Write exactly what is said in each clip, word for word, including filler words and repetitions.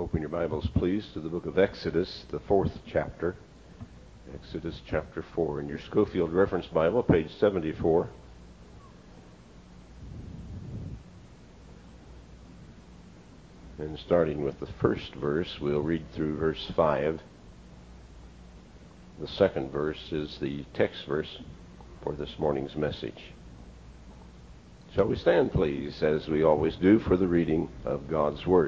Open your Bibles, please, to the book of Exodus, the fourth chapter. Exodus chapter four. In your Schofield Reference Bible, page seventy-four. And starting with the first verse, we'll read through verse five. The second verse is the text verse for this morning's message. Shall we stand, please, as we always do, for the reading of God's Word?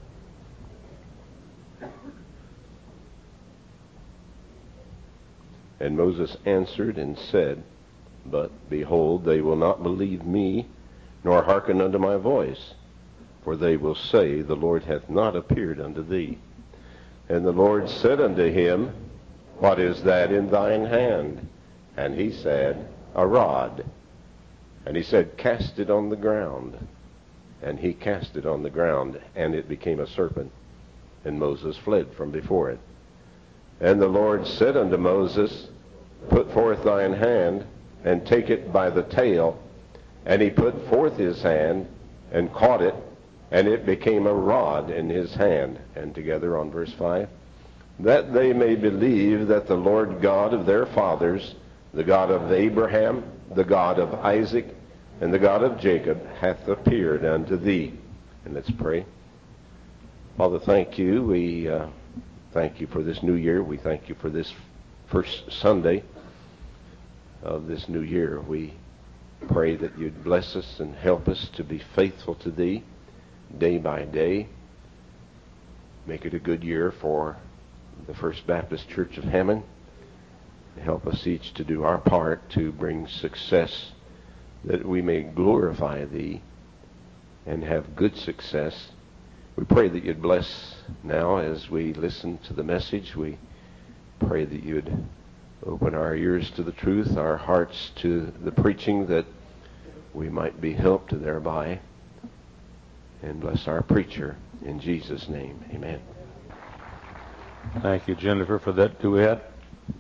And Moses answered and said, But, behold, they will not believe me, nor hearken unto my voice. For they will say, The Lord hath not appeared unto thee. And the Lord said unto him, What is that in thine hand? And he said, A rod. And he said, Cast it on the ground. And he cast it on the ground, and it became a serpent. And Moses fled from before it. And the Lord said unto Moses, Put forth thine hand, and take it by the tail. And he put forth his hand, and caught it, and it became a rod in his hand. And together on verse five, That they may believe that the Lord God of their fathers, the God of Abraham, the God of Isaac, and the God of Jacob, hath appeared unto thee. And let's pray. Father, thank you. We uh, thank you for this new year. We thank you for this first Sunday of this new year. We pray that you'd bless us and help us to be faithful to thee day by day. Make it a good year for the First Baptist Church of Hammond. Help us each to do our part to bring success, that we may glorify thee and have good success. We pray that you'd bless now as we listen to the message. We pray that you'd open our ears to the truth, our hearts to the preaching, that we might be helped thereby. And bless our preacher in Jesus' name. Amen. Thank you, Jennifer, for that duet.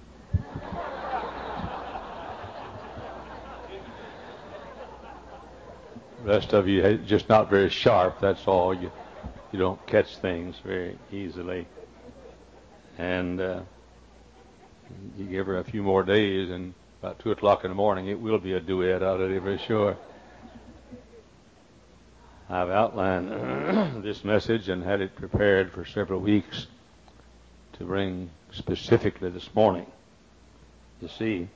The rest of you just not very sharp, that's all. You you don't catch things very easily. And uh, you give her a few more days, and about two o'clock in the morning, it will be a duet out of it for sure. I've outlined this message and had it prepared for several weeks to bring specifically this morning. You see,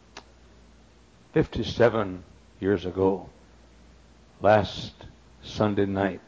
fifty-seven years ago, last Sunday night,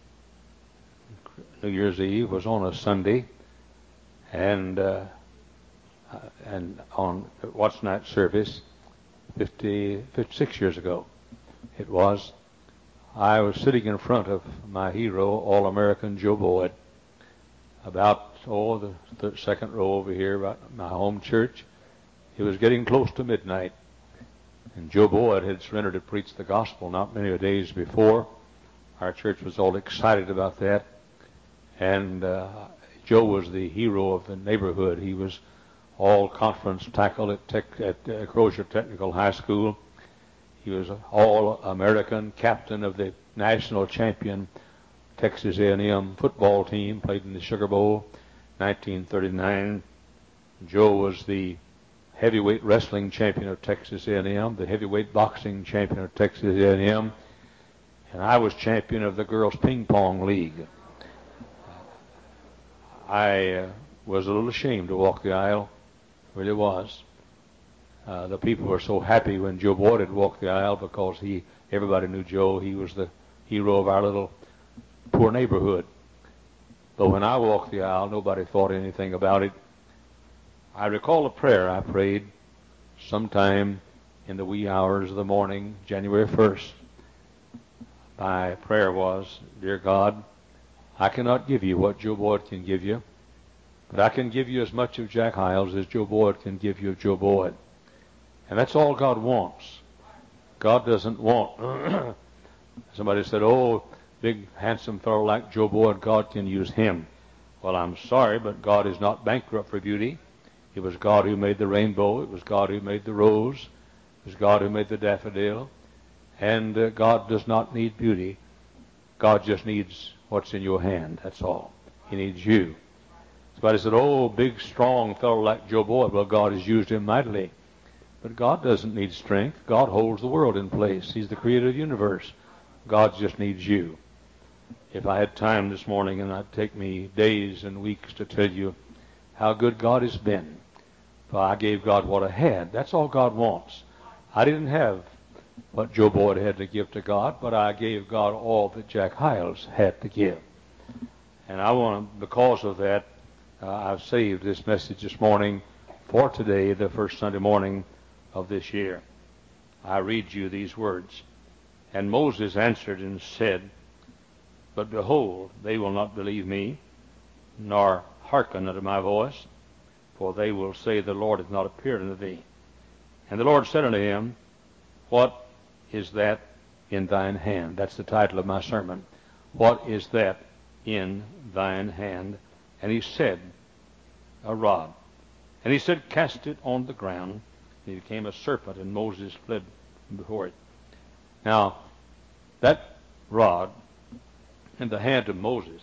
New Year's Eve was on a Sunday, and uh, and on watch night service, fifty, fifty-six years ago, it was. I was sitting in front of my hero, All-American Joe Boyd, about, oh, the, the second row over here, about my home church. It was getting close to midnight, and Joe Boyd had surrendered to preach the gospel not many days before. Our church was all excited about that, and uh, Joe was the hero of the neighborhood. He was all conference tackle at, tech, at uh, Crozier Technical High School. He was an all-American captain of the national champion Texas A and M football team, played in the Sugar Bowl, nineteen thirty-nine. Joe was the heavyweight wrestling champion of Texas A and M, the heavyweight boxing champion of Texas A and M, and I was champion of the girls' ping pong league. I uh, was a little ashamed to walk the aisle, really was. Uh, the people were so happy when Joe Boyd had walked the aisle because he, everybody knew Joe. He was the hero of our little poor neighborhood. But when I walked the aisle, nobody thought anything about it. I recall a prayer I prayed sometime in the wee hours of the morning, January first. My prayer was, Dear God, I cannot give you what Joe Boyd can give you, but I can give you as much of Jack Hiles as Joe Boyd can give you of Joe Boyd. And that's all God wants. God doesn't want... Somebody said, oh, big, handsome fellow like Joe Boyd, God can use him. Well, I'm sorry, but God is not bankrupt for beauty. It was God who made the rainbow. It was God who made the rose. It was God who made the daffodil. And uh, God does not need beauty. God just needs what's in your hand, that's all. He needs you. Somebody said, oh, big, strong fellow like Joe Boyd. Well, God has used him mightily. But God doesn't need strength. God holds the world in place. He's the creator of the universe. God just needs you. If I had time this morning, and it'd take me days and weeks to tell you how good God has been. For I gave God what I had. That's all God wants. I didn't have what Joe Boyd had to give to God, but I gave God all that Jack Hiles had to give. And I want to, because of that, uh, I've saved this message this morning for today, the first Sunday morning of this year. I read you these words. And Moses answered and said, but behold, they will not believe me, nor hearken unto my voice, for they will say, the Lord hath not appeared unto thee. And the Lord said unto him, what is that in thine hand? That's the title of my sermon. What is that in thine hand? And he said, a rod. And he said, cast it on the ground. And it became a serpent, and Moses fled before it. Now, that rod in the hand of Moses,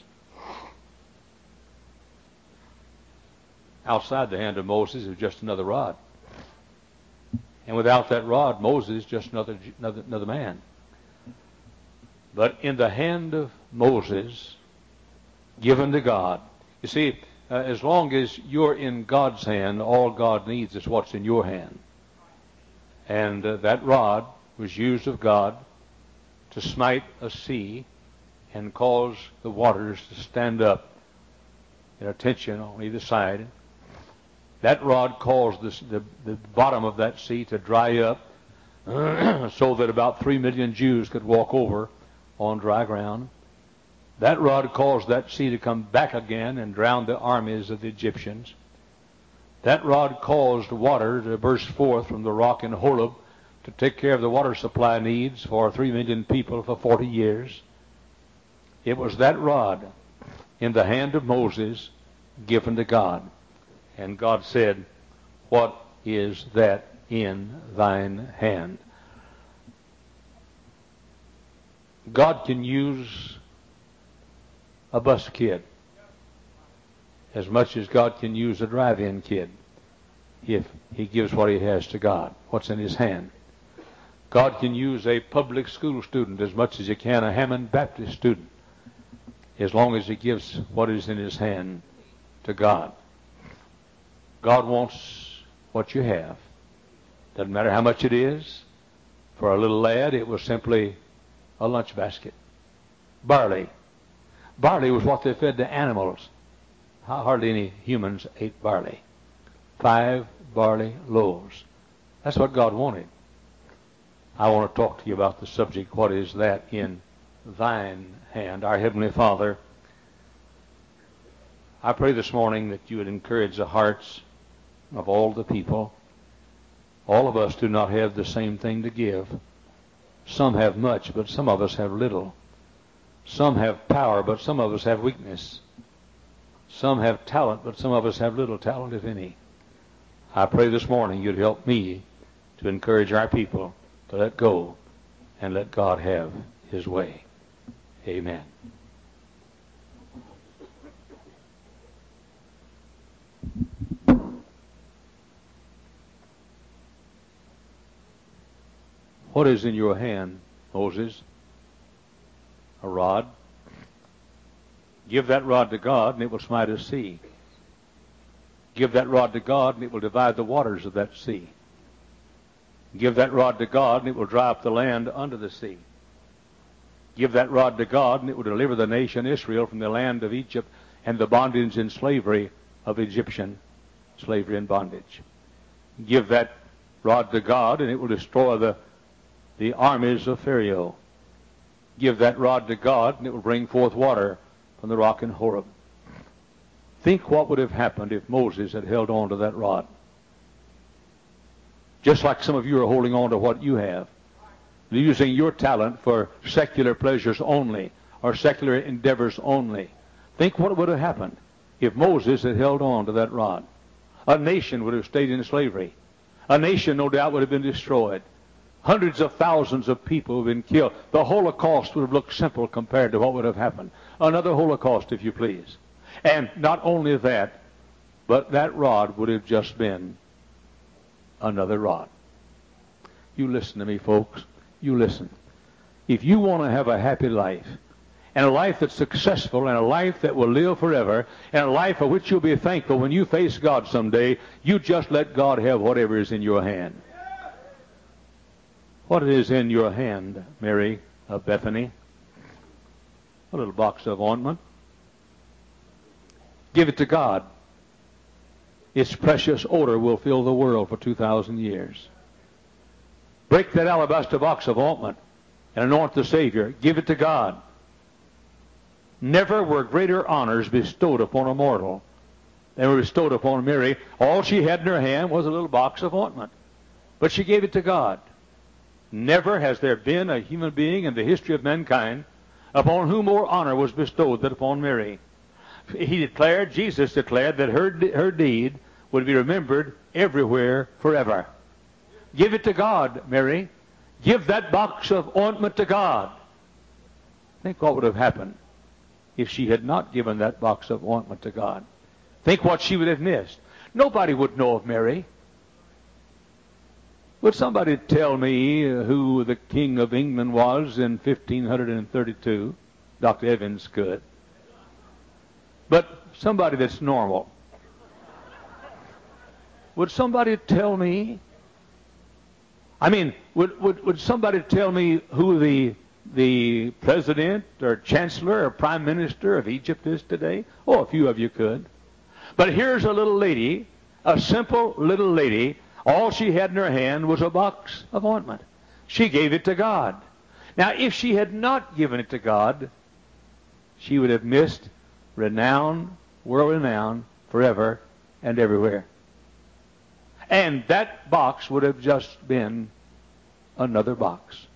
outside the hand of Moses is just another rod. And without that rod, Moses is just another, another, another man. But in the hand of Moses, given to God, you see, uh, as long as you're in God's hand, all God needs is what's in your hand. And uh, that rod was used of God to smite a sea and cause the waters to stand up in attention on either side. That rod caused this, the, the bottom of that sea to dry up so that about three million Jews could walk over on dry ground. That rod caused that sea to come back again and drown the armies of the Egyptians. That rod caused water to burst forth from the rock in Horeb to take care of the water supply needs for three million people for forty years. It was that rod in the hand of Moses given to God. And God said, what is that in thine hand? God can use a bus kid as much as God can use a drive-in kid if he gives what he has to God, what's in his hand. God can use a public school student as much as he can a Hammond Baptist student, as long as he gives what is in his hand to God. God wants what you have. Doesn't matter how much it is. For a little lad, it was simply a lunch basket. Barley. Barley was what they fed the animals. Hardly any humans ate barley. Five barley loaves. That's what God wanted. I want to talk to you about the subject, what is that in thine hand? Our Heavenly Father, I pray this morning that you would encourage the hearts of all the people. All of us do not have the same thing to give. Some have much, but some of us have little. Some have power, but some of us have weakness. Some have talent, but some of us have little talent, if any. I pray this morning you'd help me to encourage our people to let go and let God have his way. Amen. What is in your hand, Moses? A rod. Give that rod to God, and it will smite a sea. Give that rod to God, and it will divide the waters of that sea. Give that rod to God, and it will dry up the land under the sea. Give that rod to God, and it will deliver the nation Israel from the land of Egypt and the bondage and slavery of Egyptian slavery and bondage. Give that rod to God, and it will destroy the, the armies of Pharaoh. Give that rod to God, and it will bring forth water from the rock in Horeb. Think what would have happened if Moses had held on to that rod. Just like some of you are holding on to what you have, using your talent for secular pleasures only, or secular endeavors only. Think what would have happened if Moses had held on to that rod. A nation would have stayed in slavery. A nation, no doubt, would have been destroyed. Hundreds of thousands of people have been killed. The Holocaust would have looked simple compared to what would have happened. Another Holocaust, if you please. And not only that, but that rod would have just been another rod. You listen to me, folks. You listen. If you want to have a happy life, and a life that's successful, and a life that will live forever, and a life for which you'll be thankful when you face God someday, you just let God have whatever is in your hand. What is in your hand, Mary of Bethany? A little box of ointment. Give it to God. Its precious odor will fill the world for two thousand years. Break that alabaster box of ointment and anoint the Savior. Give it to God. Never were greater honors bestowed upon a mortal than were bestowed upon Mary. All she had in her hand was a little box of ointment, but she gave it to God. Never has there been a human being in the history of mankind upon whom more honor was bestowed than upon Mary. He declared, Jesus declared, that her, her deed would be remembered everywhere forever. Give it to God, Mary. Give that box of ointment to God. Think what would have happened if she had not given that box of ointment to God. Think what she would have missed. Nobody would know of Mary. Would somebody tell me who the King of England was in fifteen thirty-two? Doctor Evans could. But somebody that's normal. Would somebody tell me? I mean, would, would, would somebody tell me who the the president or chancellor or prime minister of Egypt is today? Oh, a few of you could. But here's a little lady, a simple little lady. All she had in her hand was a box of ointment. She gave it to God. Now, if she had not given it to God, she would have missed renown, world renown, forever and everywhere. And that box would have just been another box.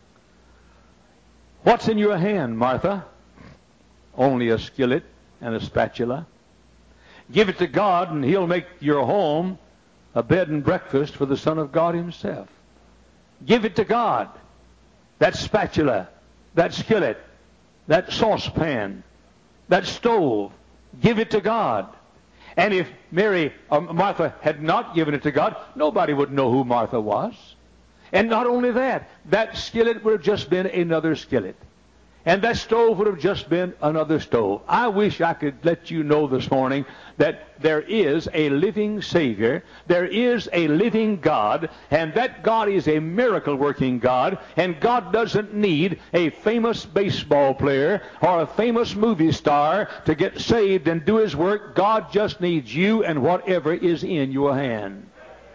What's in your hand, Martha? Only a skillet and a spatula. Give it to God, and He'll make your home a bed and breakfast for the Son of God Himself. Give it to God. That spatula, that skillet, that saucepan, that stove. Give it to God. And if Mary or Martha had not given it to God, nobody would know who Martha was. And not only that, that skillet would have just been another skillet. And that stove would have just been another stove. I wish I could let you know this morning that there is a living Savior, there is a living God, and that God is a miracle-working God, and God doesn't need a famous baseball player or a famous movie star to get saved and do His work. God just needs you and whatever is in your hand.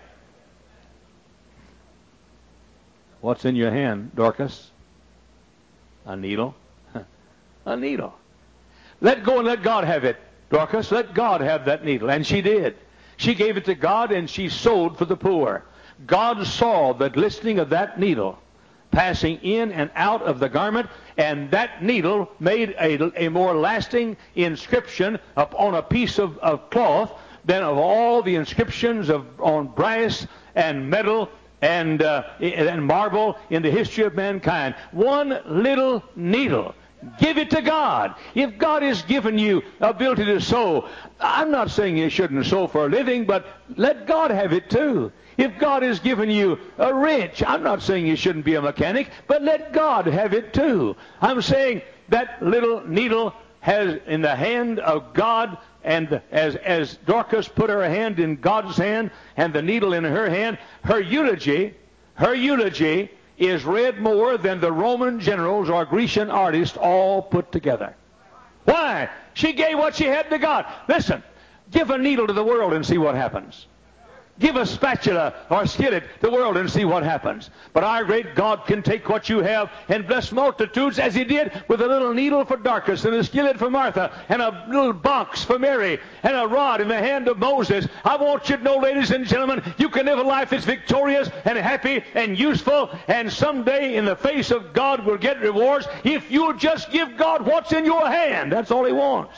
What's in your hand, Dorcas? A needle. A needle. Let go and let God have it, Dorcas. Let God have that needle. And she did. She gave it to God, and she sewed for the poor. God saw the glistening of that needle passing in and out of the garment, and that needle made a, a more lasting inscription upon a piece of, of cloth than of all the inscriptions of on brass and metal and, uh, and marble in the history of mankind. One little needle. Give it to God. If God has given you ability to sew, I'm not saying you shouldn't sew for a living, but let God have it too. If God has given you a wrench, I'm not saying you shouldn't be a mechanic, but let God have it too. I'm saying that little needle has in the hand of God, and as, as Dorcas put her hand in God's hand and the needle in her hand, her eulogy, her eulogy is read more than the Roman generals or Grecian artists all put together. Why? She gave what she had to God. Listen, give a needle to the world and see what happens. Give a spatula or skillet to the world and see what happens. But our great God can take what you have and bless multitudes, as He did with a little needle for Dorcas and a skillet for Martha and a little box for Mary and a rod in the hand of Moses. I want you to know, ladies and gentlemen, you can live a life that's victorious and happy and useful, and someday in the face of God will get rewards if you'll just give God what's in your hand. That's all He wants.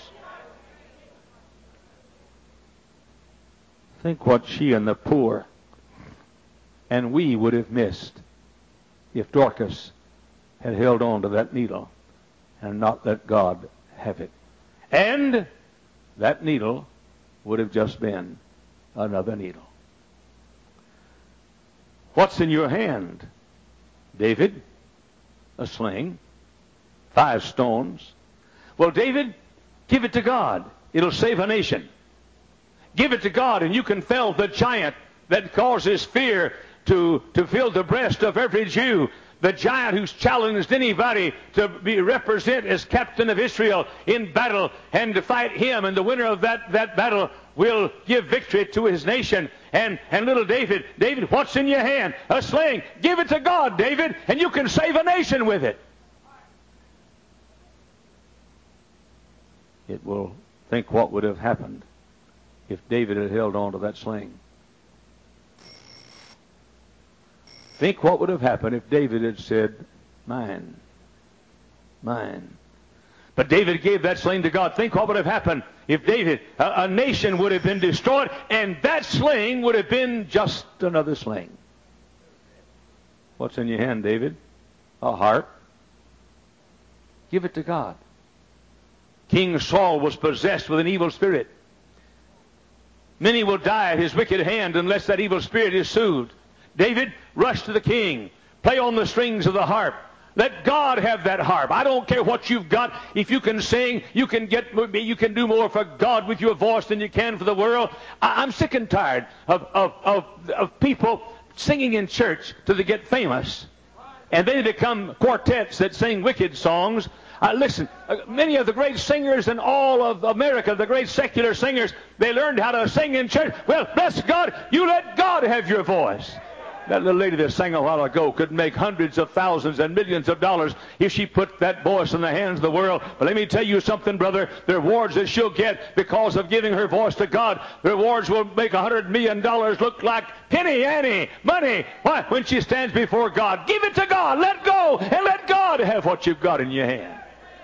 Think what she and the poor and we would have missed if Dorcas had held on to that needle and not let God have it. And that needle would have just been another needle. What's in your hand, David? A sling. Five stones. Well, David, give it to God. It'll save a nation. Give it to God, and you can fell the giant that causes fear to, to fill the breast of every Jew. The giant who's challenged anybody to be represent as captain of Israel in battle and to fight him. And the winner of that, that battle will give victory to his nation. And, and little David, David, what's in your hand? A sling. Give it to God, David, and you can save a nation with it. It will think what would have happened if David had held on to that sling. Think what would have happened if David had said, mine, mine. But David gave that sling to God. Think what would have happened if David, a, a nation would have been destroyed, and that sling would have been just another sling. What's in your hand, David? A harp. Give it to God. King Saul was possessed with an evil spirit. Many will die at his wicked hand unless that evil spirit is soothed. David, rush to the king. Play on the strings of the harp. Let God have that harp. I don't care what you've got. If you can sing, you can get, you can do more for God with your voice than you can for the world. I, I'm sick and tired of, of, of, of people singing in church till they get famous. And they become quartets that sing wicked songs. Uh, listen, uh, many of the great singers in all of America, the great secular singers, they learned how to sing in church. Well, bless God, you let God have your voice. That little lady that sang a while ago could make hundreds of thousands and millions of dollars if she put that voice in the hands of the world. But let me tell you something, brother. The rewards that she'll get because of giving her voice to God, the rewards will make a hundred million dollars look like penny ante money. Why? When she stands before God, give it to God. Let go and let God have what you've got in your hand.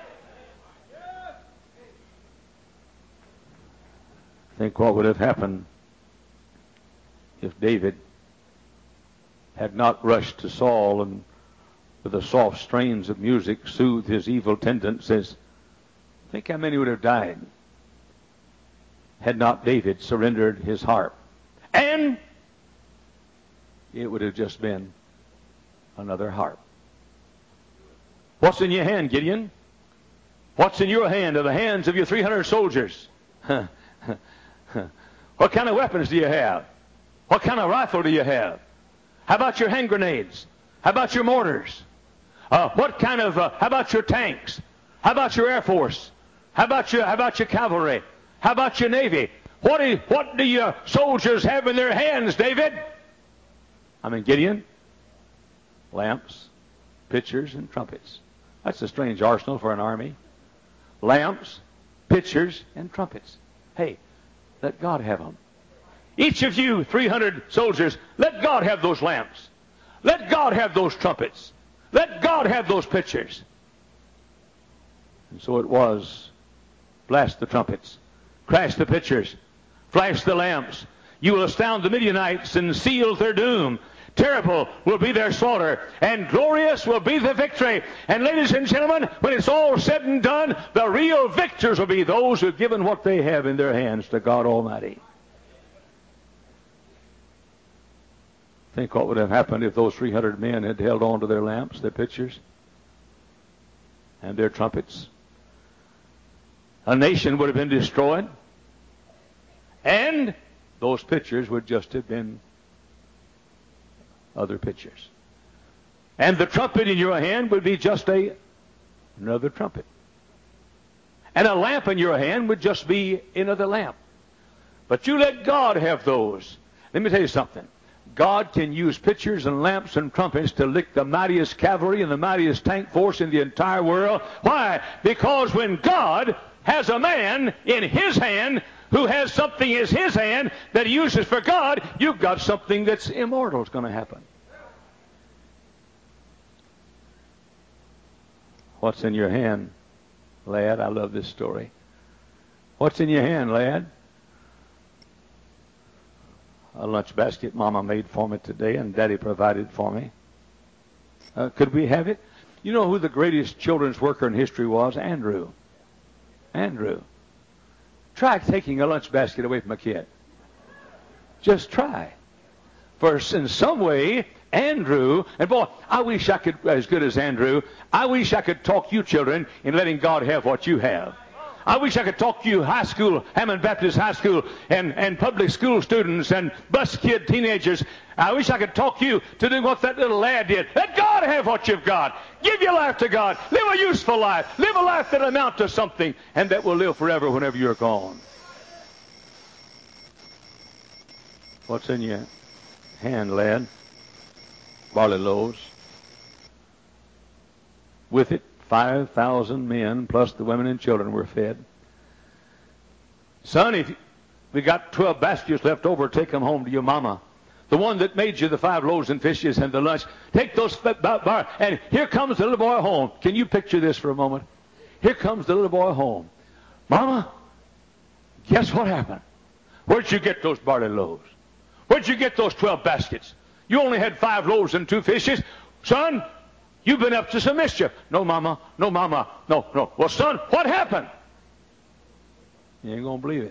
Think what would have happened if David had not rushed to Saul and with the soft strains of music soothed his evil tendencies. Think how many would have died had not David surrendered his harp. And it would have just been another harp. What's in your hand, Gideon? What's in your hand or the hands of your three hundred soldiers? What kind of weapons do you have? What kind of rifle do you have? How about your hand grenades? How about your mortars? Uh, what kind of? Uh, how about your tanks? How about your Air Force? How about your? How about your cavalry? How about your Navy? What do what do your soldiers have in their hands, David? I mean, Gideon. Lamps, pitchers, and trumpets. That's a strange arsenal for an army. Lamps, pitchers, and trumpets. Hey, let God have them. Each of you three hundred soldiers, let God have those lamps. Let God have those trumpets. Let God have those pitchers. And so it was. Blast the trumpets. Crash the pitchers. Flash the lamps. You will astound the Midianites and seal their doom. Terrible will be their slaughter, and glorious will be the victory. And ladies and gentlemen, when it's all said and done, the real victors will be those who have given what they have in their hands to God Almighty. Think what would have happened if those three hundred men had held on to their lamps, their pitchers, and their trumpets. A nation would have been destroyed, and those pitchers would just have been other pitchers. And the trumpet in your hand would be just a another trumpet. And a lamp in your hand would just be another lamp. But you let God have those. Let me tell you something. God can use pitchers and lamps and trumpets to lick the mightiest cavalry and the mightiest tank force in the entire world. Why? Because when God has a man in his hand who has something in his hand that he uses for God, you've got something that's immortal is going to happen. What's in your hand, lad? I love this story. What's in your hand, lad? A lunch basket Mama made for me today, and Daddy provided for me. Uh, could we have it? You know who the greatest children's worker in history was? Andrew. Andrew. Try taking a lunch basket away from a kid. Just try. For in some way, Andrew, and boy, I wish I could, as good as Andrew, I wish I could talk you children in letting God have what you have. I wish I could talk to you high school, Hammond Baptist High School, and, and public school students and bus kid teenagers. I wish I could talk you to do what that little lad did. Let God have what you've got. Give your life to God. Live a useful life. Live a life that amounts to something and that will live forever whenever you're gone. What's in your hand, lad? Barley loaves. With it, five thousand men plus the women and children were fed. Son, if we got twelve baskets left over, take them home to your mama. The one that made you the five loaves and fishes and the lunch. Take those, bar, and here comes the little boy home. Can you picture this for a moment? Here comes the little boy home. Mama, guess what happened? Where'd you get those barley loaves? Where'd you get those twelve baskets? You only had five loaves and two fishes. Son, you've been up to some mischief. No, Mama. No, Mama. No, no. Well, son, what happened? You ain't going to believe it.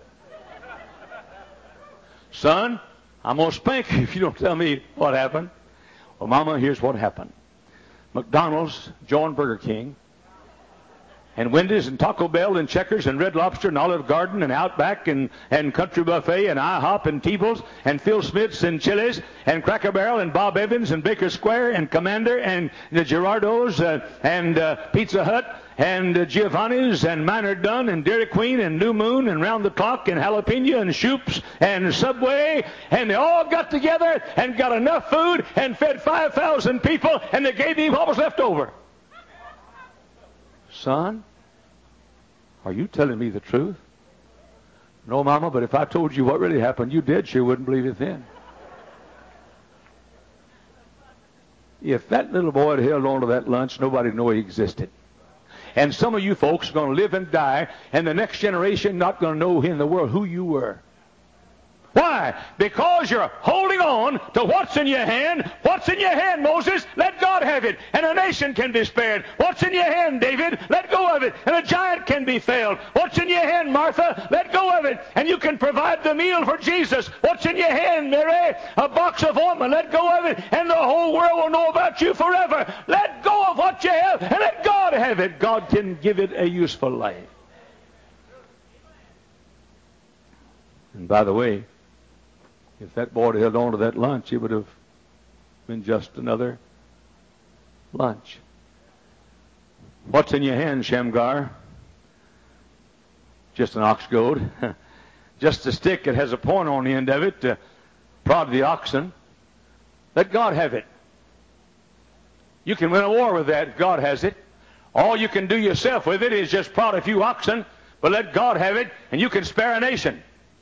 Son, I'm going to spank you if you don't tell me what happened. Well, Mama, here's what happened. McDonald's joined Burger King, and Wendy's and Taco Bell and Checkers and Red Lobster and Olive Garden and Outback and, and Country Buffet and IHOP and Teebles and Phil Smith's and Chili's and Cracker Barrel and Bob Evans and Baker Square and Commander and the Gerardo's uh, and uh, Pizza Hut and uh, Giovanni's and Minor Dunn and Dairy Queen and New Moon and Round the Clock and Jalapeno and Shoop's and Subway, and they all got together and got enough food and fed five thousand people, and they gave me what was left over. Son, are you telling me the truth? No, Mama, but if I told you what really happened, you dead sure wouldn't believe it then. If that little boy had held on to that lunch, nobody would know he existed. And some of you folks are going to live and die, and the next generation not going to know in the world who you were. Why? Because you're holding on to what's in your hand. What's in your hand, Moses? Let God have it. And a nation can be spared. What's in your hand, David? Let go of it. And a giant can be felled. What's in your hand, Martha? Let go of it. And you can provide the meal for Jesus. What's in your hand, Mary? A box of ointment. Let go of it. And the whole world will know about you forever. Let go of what you have and let God have it. God can give it a useful life. And by the way, if that boy had held on to that lunch, it would have been just another lunch. What's in your hand, Shamgar? Just an ox goad. Just a stick that has a point on the end of it to prod the oxen. Let God have it. You can win a war with that if God has it. All you can do yourself with it is just prod a few oxen, but let God have it, and you can spare a nation.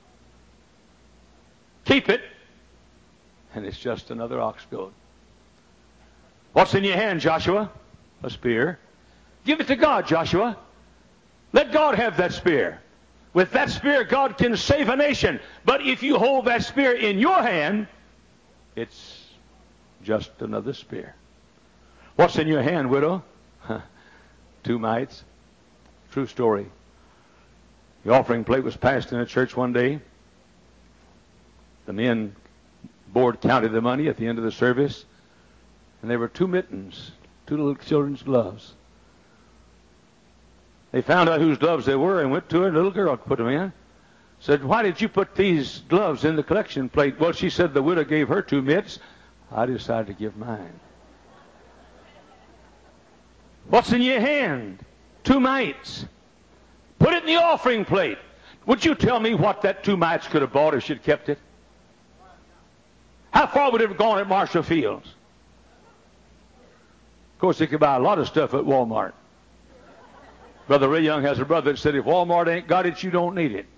Keep it, and it's just another ox goad. What's in your hand, Joshua? A spear. Give it to God, Joshua. Let God have that spear. With that spear, God can save a nation. But if you hold that spear in your hand, it's just another spear. What's in your hand, widow? Two mites. True story. The offering plate was passed in a church one day. The men board counted the money at the end of the service, and there were two mittens, two little children's gloves. They found out whose gloves they were and went to her, and a little girl put them in. Said, why did you put these gloves in the collection plate? Well, she said the widow gave her two mitts. I decided to give mine. What's in your hand? Two mites. Put it in the offering plate. Would you tell me what that two mites could have bought if she'd kept it? How far would it have gone at Marshall Fields? Of course, they could buy a lot of stuff at Walmart. Brother Ray Young has a brother that said, if Walmart ain't got it, you don't need it.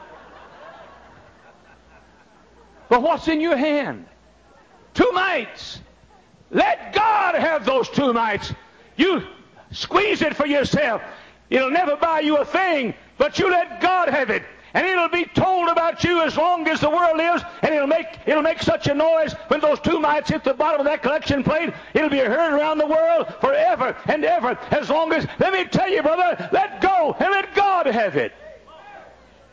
But what's in your hand? Two mites. Let God have those two mites. You squeeze it for yourself. It'll never buy you a thing, but you let God have it. And it'll be told about you as long as the world lives, and it'll make it'll make such a noise when those two mites hit the bottom of that collection plate. It'll be heard around the world forever and ever. As long as, let me tell you, brother, let go and let God have it.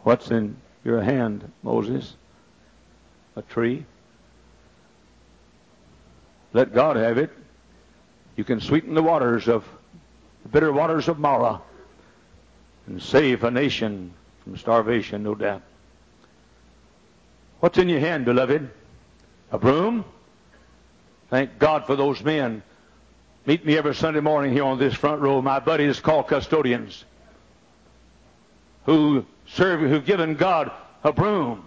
What's in your hand, Moses? A tree. Let God have it. You can sweeten the waters of the bitter waters of Marah and save a nation from starvation, no doubt. What's in your hand, beloved? A broom? Thank God for those men. Meet me every Sunday morning here on this front row. My buddies called custodians who serve, who've given God a broom,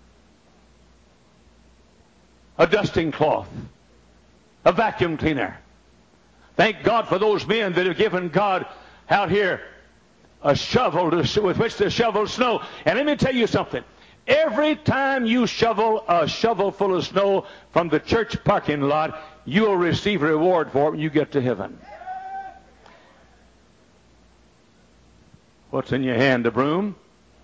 a dusting cloth, a vacuum cleaner. Thank God for those men that have given God out here a shovel to, with which to shovel snow. And let me tell you something. Every time you shovel a shovel full of snow from the church parking lot, you'll receive a reward for it when you get to heaven. What's in your hand? A broom?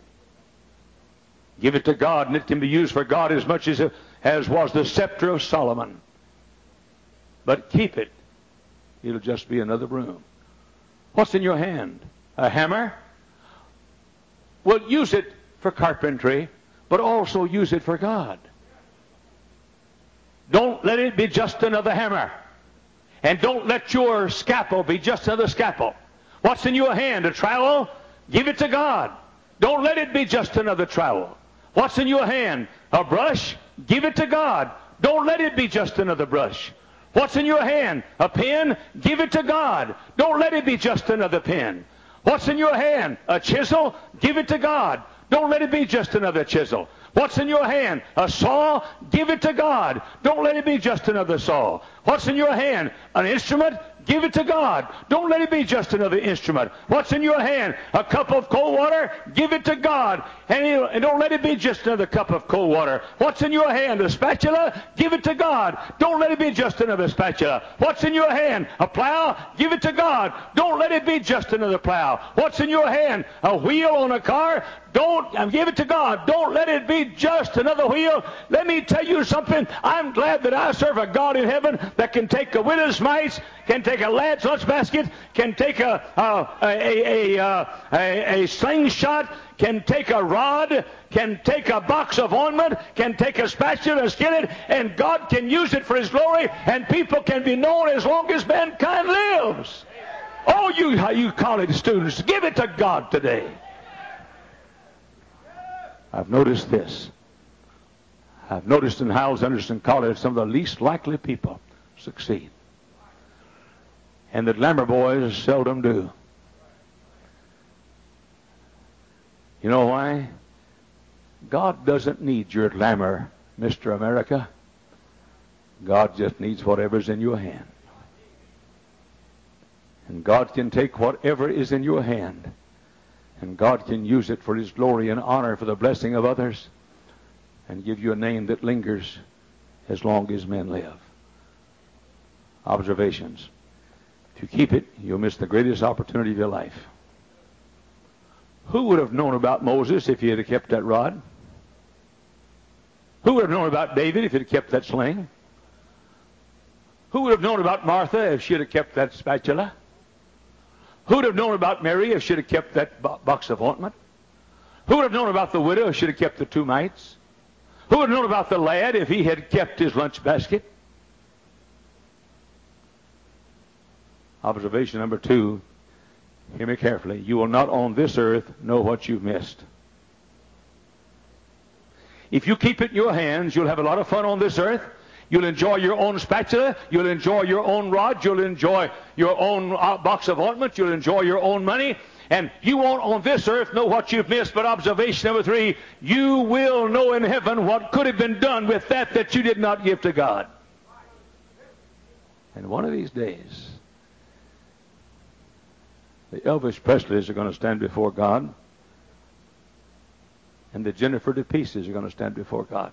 Give it to God, and it can be used for God as much as, as was the scepter of Solomon. But keep it. It'll just be another broom. What's in your hand? A hammer? Well, use it for carpentry, but also use it for God. Don't let it be just another hammer. And don't let your scalpel be just another scalpel. What's in your hand? A trowel? Give it to God. Don't let it be just another trowel. What's in your hand? A brush? Give it to God. Don't let it be just another brush. What's in your hand? A pen? Give it to God. Don't let it be just another pen. What's in your hand? A chisel? Give it to God. Don't let it be just another chisel. What's in your hand? A saw? Give it to God. Don't let it be just another saw. What's in your hand? An instrument? Give it to God. Don't let it be just another instrument. What's in your hand? A cup of cold water? Give it to God. And, and don't let it be just another cup of cold water. What's in your hand? A spatula? Give it to God. Don't let it be just another spatula. What's in your hand? A plow? Give it to God. Don't let it be just another plow. What's in your hand? A wheel on a car? Don't um, give it to God. Don't let it be just another wheel. Let me tell you something. I'm glad that I serve a God in heaven that can take a widow's mites, can take a lad's lunch basket, can take a a a, a, a, a, a slingshot, can take a rod, can take a box of ointment, can take a spatula and skillet, and God can use it for His glory, and people can be known as long as mankind lives. Oh, you you college students, give it to God today. I've noticed this. I've noticed in Hyles Anderson College some of the least likely people succeed. And the glamour boys seldom do. You know why? God doesn't need your glamour, Mister America. God just needs whatever's in your hand. And God can take whatever is in your hand, and God can use it for His glory and honor, for the blessing of others, and give you a name that lingers as long as men live. Observations. If you keep it, you'll miss the greatest opportunity of your life. Who would have known about Moses if he had kept that rod? Who would have known about David if he had kept that sling? Who would have known about Martha if she had kept that spatula? Who would have known about Mary if she had kept that bo- box of ointment? Who would have known about the widow if she had kept the two mites? Who would have known about the lad if he had kept his lunch basket? Observation number two. Hear me carefully. You will not on this earth know what you've missed. If you keep it in your hands, you'll have a lot of fun on this earth. You'll enjoy your own spatula. You'll enjoy your own rod. You'll enjoy your own box of ointment. You'll enjoy your own money. And you won't on this earth know what you've missed. But observation number three, you will know in heaven what could have been done with that that you did not give to God. And one of these days, the Elvis Presleys are going to stand before God, and the Jennifer DePieces are going to stand before God.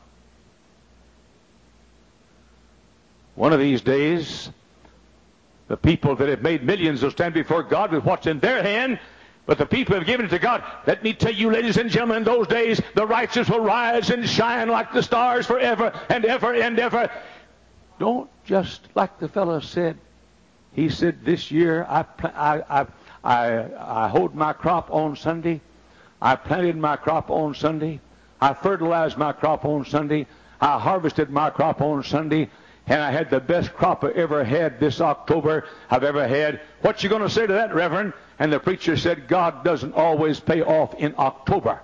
One of these days, the people that have made millions will stand before God with what's in their hand, but the people have given it to God. Let me tell you, ladies and gentlemen, in those days, the righteous will rise and shine like the stars forever and ever and ever. Don't just, like the fellow said, he said, this year I, I, I, I, I hoed my crop on Sunday. I planted my crop on Sunday. I fertilized my crop on Sunday. I harvested my crop on Sunday. And I had the best crop I ever had this October I've ever had. What you going to say to that, Reverend? And the preacher said, God doesn't always pay off in October.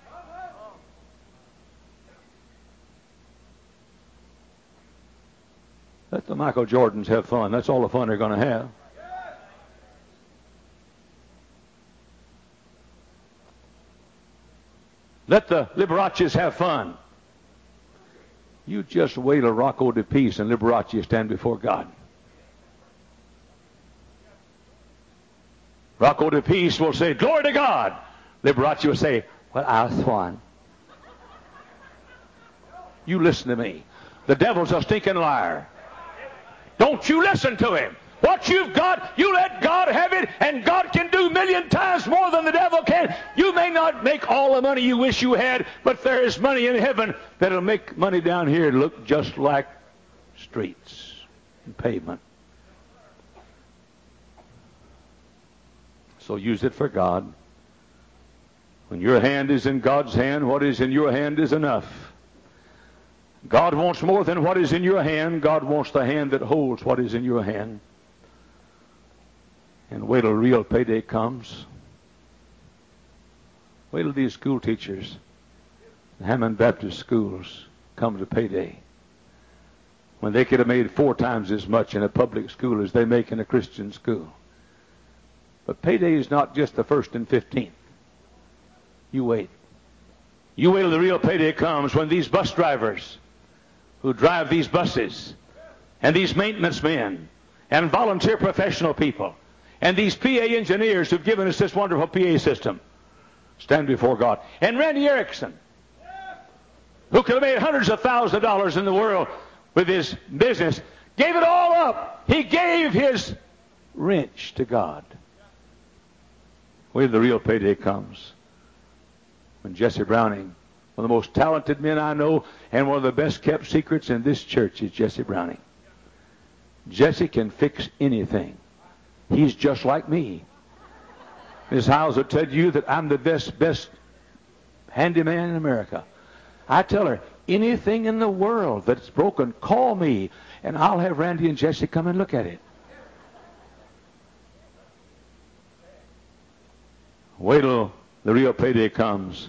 Let the Michael Jordans have fun. That's all the fun they're going to have. Let the Liberace's have fun. You just wait till Rocco de Peace and Liberace stand before God. Rocco de Peace will say, glory to God. Liberace will say, well, I was one. You listen to me. The devil's a stinking liar. Don't you listen to him. What you've got, you let God have it, and God can do a million times more than the devil can. You may not make all the money you wish you had, but there is money in heaven that'll make money down here look just like streets and pavement. So use it for God. When your hand is in God's hand, what is in your hand is enough. God wants more than what is in your hand. God wants the hand that holds what is in your hand. And wait till real payday comes. Wait till these school teachers, the Hammond Baptist schools, come to payday. When they could have made four times as much in a public school as they make in a Christian school. But payday is not just the first and fifteenth. You wait. You wait till the real payday comes, when these bus drivers who drive these buses, and these maintenance men, and volunteer professional people, and these P A engineers who've given us this wonderful P A system, stand before God. And Randy Erickson, who could have made hundreds of thousands of dollars in the world with his business, gave it all up. He gave his wrench to God. Wait till the real payday comes. When Jesse Browning, one of the most talented men I know, and one of the best kept secrets in this church is Jesse Browning. Jesse can fix anything. He's just like me. Miss Hiles will tell you that I'm the best, best handyman in America. I tell her, anything in the world that's broken, call me, and I'll have Randy and Jesse come and look at it. Wait till the real payday comes.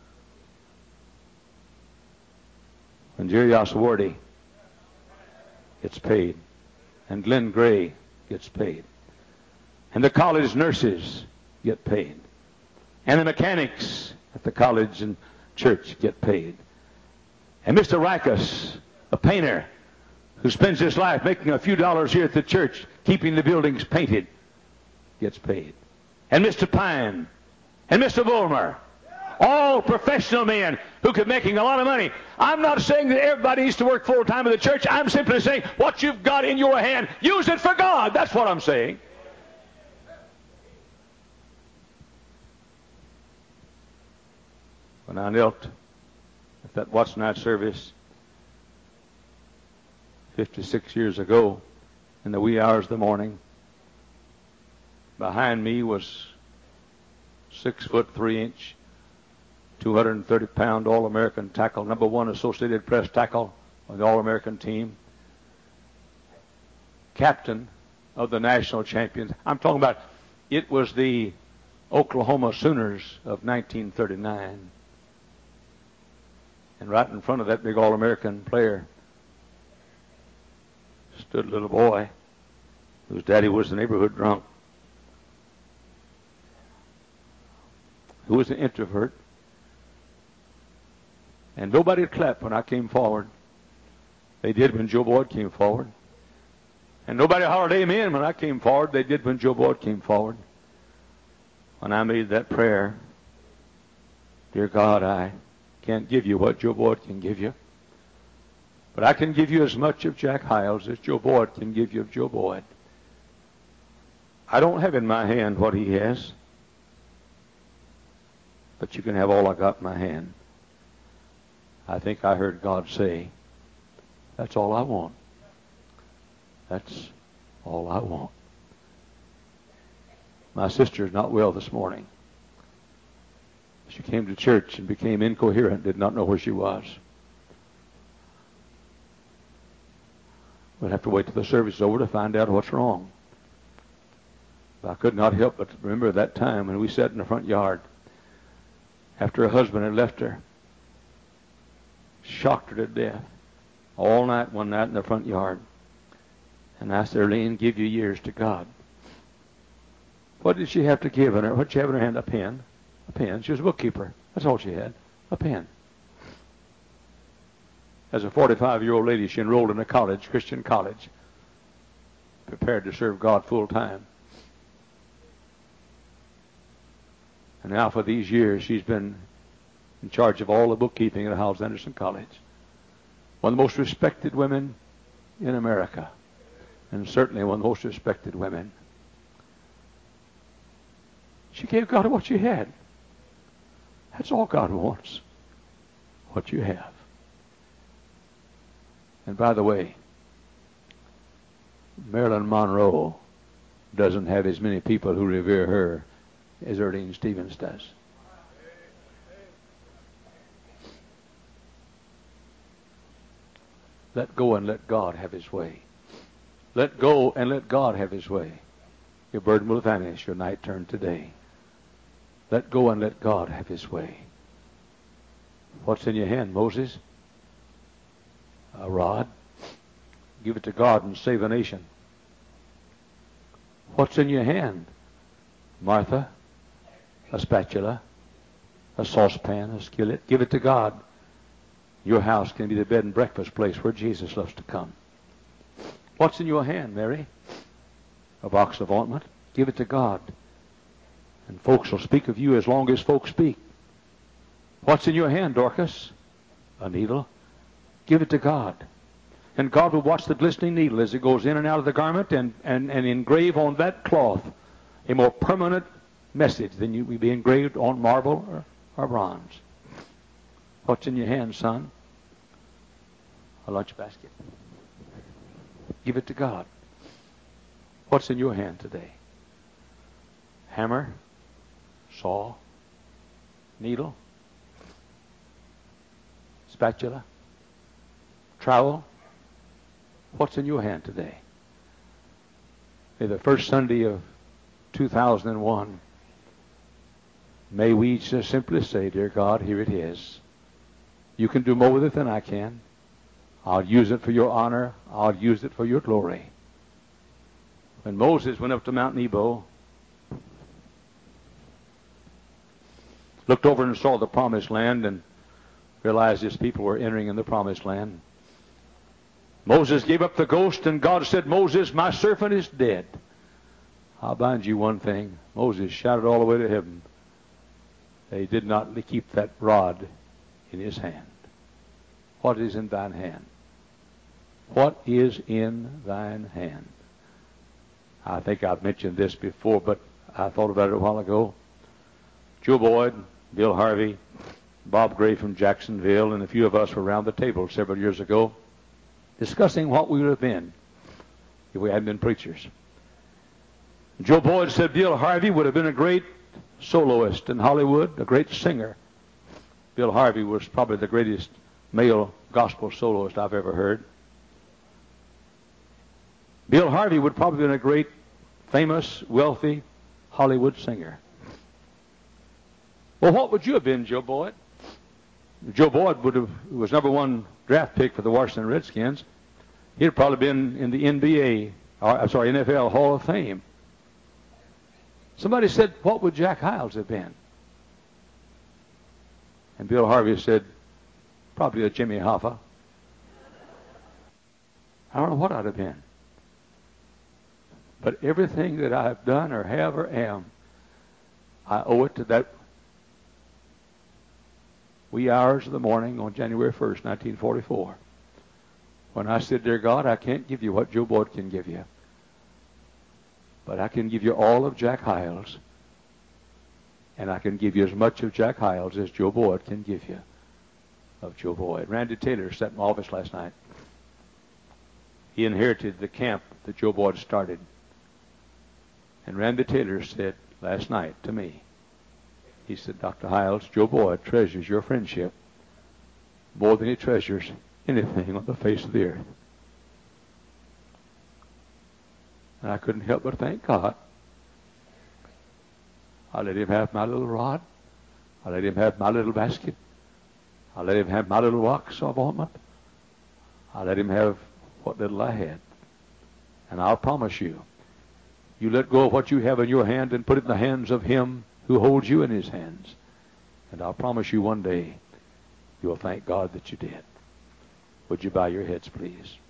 When Jerry Oswardy gets paid, and Glenn Gray gets paid, and the college nurses get paid, and the mechanics at the college and church get paid, and Mister Rikus, a painter who spends his life making a few dollars here at the church, keeping the buildings painted, gets paid, and Mister Pine, and Mister Bulmer, all professional men who could be making a lot of money. I'm not saying that everybody needs to work full-time in the church. I'm simply saying what you've got in your hand, use it for God. That's what I'm saying. When I knelt at that watch night service fifty-six years ago in the wee hours of the morning, behind me was six foot three inch, two hundred thirty pound All-American tackle, number one Associated Press tackle on the All-American team, captain of the national champions. I'm talking about, it was the Oklahoma Sooners of nineteen thirty-nine. And right in front of that big All-American player stood a little boy whose daddy was the neighborhood drunk, who was an introvert. And nobody clapped when I came forward. They did when Joe Boyd came forward. And nobody hollered amen when I came forward. They did when Joe Boyd came forward. When I made that prayer, dear God, I can't give you what Joe Boyd can give you, but I can give you as much of Jack Hiles as Joe Boyd can give you of Joe Boyd. I don't have in my hand what he has, but you can have all I got in my hand. I think I heard God say, that's all I want. That's all I want. My sister's not well this morning. She came to church and became incoherent, did not know where she was. We'll have to wait till the service is over to find out what's wrong. But I could not help but remember that time when we sat in the front yard after her husband had left her, shocked her to death, all night one night in the front yard. And I asked Arlene, give your years to God. What did she have to give in her? What did she have in her hand? A pen. A pen. She was a bookkeeper. That's all she had. A pen. As a forty-five-year-old lady, she enrolled in a college, Christian college, prepared to serve God full time. And now for these years, she's been in charge of all the bookkeeping at Howells Anderson College. One of the most respected women in America, and certainly one of the most respected women. She gave God what she had. That's all God wants, what you have. And by the way, Marilyn Monroe doesn't have as many people who revere her as Erlene Stevens does. Let go and let God have his way. Let go and let God have his way. Your burden will vanish. Your night turned today. Let go and let God have his way. What's in your hand, Moses? A rod. Give it to God and save a nation. What's in your hand, Martha? A spatula, a saucepan, a skillet. Give it to God. Your house can be the bed and breakfast place where Jesus loves to come. What's in your hand, Mary? A box of ointment. Give it to God. And folks will speak of you as long as folks speak. What's in your hand, Dorcas? A needle. Give it to God. And God will watch the glistening needle as it goes in and out of the garment and, and, and engrave on that cloth a more permanent message than you would be engraved on marble or, or bronze. What's in your hand, son? A lunch basket. Give it to God. What's in your hand today? Hammer, saw, needle, spatula, trowel. What's in your hand today? May the first Sunday of two thousand one, may we just simply say, dear God, here it is. You can do more with it than I can. I'll use it for your honor. I'll use it for your glory. When Moses went up to Mount Nebo, looked over and saw the promised land and realized his people were entering in the promised land, Moses gave up the ghost, and God said, Moses, my servant is dead. I'll bind you one thing. Moses shouted all the way to heaven. They did not keep that rod in his hand. What is in thine hand? What is in thine hand? I think I've mentioned this before, but I thought about it a while ago. Joe Boyd, Bill Harvey, Bob Gray from Jacksonville, and a few of us were around the table several years ago discussing what we would have been if we hadn't been preachers. Joe Boyd said Bill Harvey would have been a great soloist in Hollywood, a great singer. Bill Harvey was probably the greatest male gospel soloist I've ever heard. Bill Harvey would probably have been a great, famous, wealthy Hollywood singer. Well, what would you have been, Joe Boyd? Joe Boyd would have was number one draft pick for the Washington Redskins. He'd have probably been in the N B A, or, I'm sorry, N F L Hall of Fame. Somebody said, what would Jack Hiles have been? And Bill Harvey said, probably a Jimmy Hoffa. I don't know what I'd have been. But everything that I have done or have or am, I owe it to that wee hours of the morning on January first, nineteen forty-four, when I said, dear God, I can't give you what Joe Boyd can give you, but I can give you all of Jack Hiles, and I can give you as much of Jack Hiles as Joe Boyd can give you of Joe Boyd. Randy Taylor sat in my office last night. He inherited the camp that Joe Boyd started. And Randy Taylor said last night to me, He said, Doctor Hiles, Joe Boyd treasures your friendship more than he treasures anything on the face of the earth. And I couldn't help but thank God. I let him have my little rod. I let him have my little basket. I let him have my little wax of ointment. I let him have what little I had. And I'll promise you, you let go of what you have in your hand and put it in the hands of him who holds you in his hands. And I'll promise you one day, you'll thank God that you did. Would you bow your heads, please?